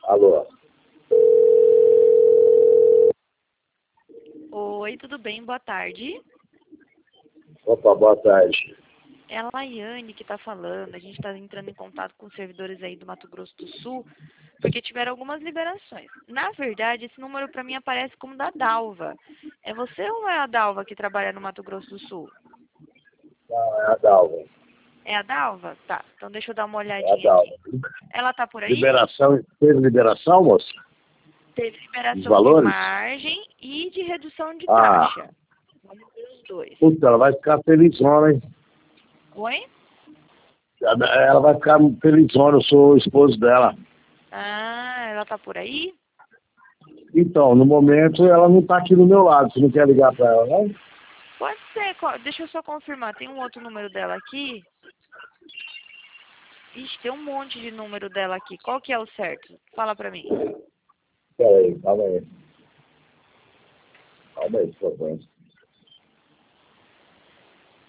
Alô? Oi, tudo bem? Boa tarde. Opa, boa tarde. É a Laiane que está falando. A gente está entrando em contato com os servidores aí do Mato Grosso do Sul, porque tiveram algumas liberações. Na verdade, esse número para mim aparece como da Dalva. É você ou é a Dalva que trabalha no Mato Grosso do Sul? Não, é a Dalva. É a Dalva? Tá, então deixa eu dar uma É a olhadinha Dalva. aqui. Ela tá por aí? Liberação, teve liberação, moça? Teve Os liberação de valores? margem e de redução de Ah, taxa. Vamos ver os dois. puta, ela vai ficar felizona, hein? Oi? Ela vai ficar felizona, eu sou o esposo dela. Ah, ela tá por aí? Então, no momento, ela não tá aqui do meu lado. Você não quer ligar pra ela, não? Pode ser. Deixa eu só confirmar. Tem um outro número dela aqui? Ixi, tem um monte de número dela aqui. Qual que é o certo? Fala pra mim. Peraí, calma aí. Calma aí, por favor.